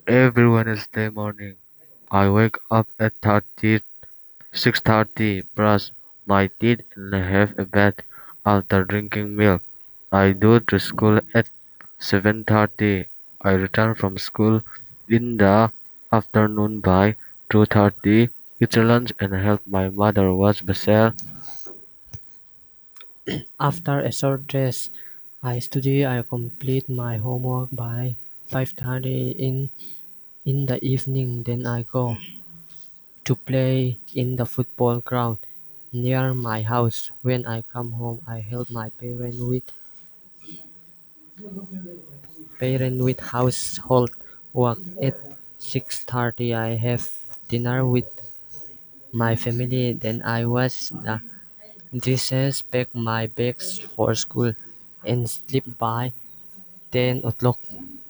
Every Wednesday morning, I wake up at 6:30, brush my teeth and have a bath after drinking milk. I go to school at 7:30. I return from school in the afternoon by 2:30, eat lunch and help my mother wash vessels. After a short rest, I study. I complete my homework by 5:30 in the evening. Then I go to play in the football ground near my house. When I come home, I help my parent with household work. At 6:30, I have dinner with my family. Then I wash the dishes, pack my bags for school, and sleep by 10 o'clock.